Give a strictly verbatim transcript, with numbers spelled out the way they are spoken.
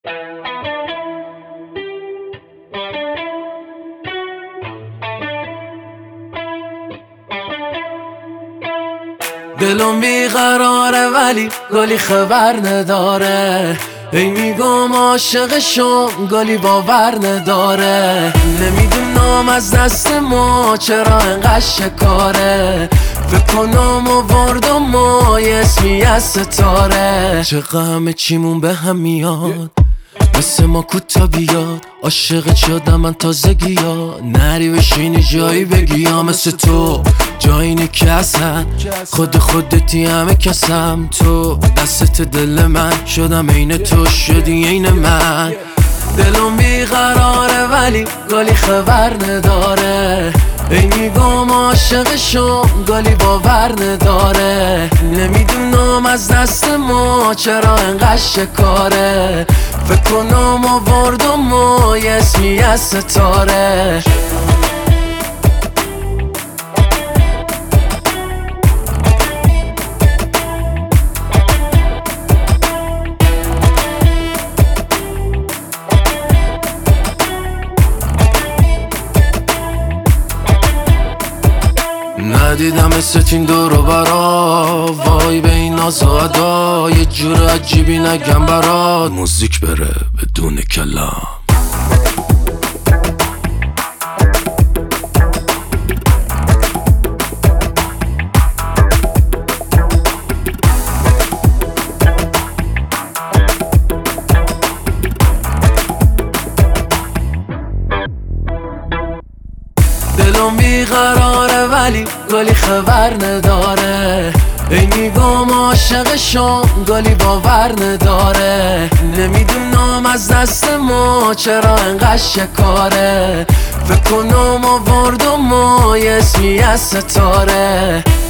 دلم بیقراره ولی گلی خبر نداره، ای میگم عاشقشم گلی باور نداره. نمیدونم از دست ما چرا انقدر شکاره، فکر کنم آوردم ما یه اسمی از ستاره. چقدر همه چیمون به هم میاد، مثل ما کوتا بیاد. عاشقت شدم من تازگی ها، نری بشینی جایی بگی ها. مثل تو جایی نی که اصلا خود خودتی همه کسم. تو دستت دل من شدم عین تو شدی عین من. دلم بیقراره ولی گلی خبر نداره، ای میگم عاشقشم گلی باور نداره. نمیدونم از دست ما چرا انقدر شکاره، فکر کنم آوردم ما یه اسمی از ستاره. ندیدم مثل این دورو برا، وای به این ناز و ادا. یه جور عجیبی نگم برات، موزیک بره بدون کلام. دلم بیقراره ولی گلی خبر نداره، ای میگم عاشقشم گلی باور نداره. نمیدونم از دست ما چرا انقدر شکاره، فکر کنم آوردم ما یه اسمی از ستاره.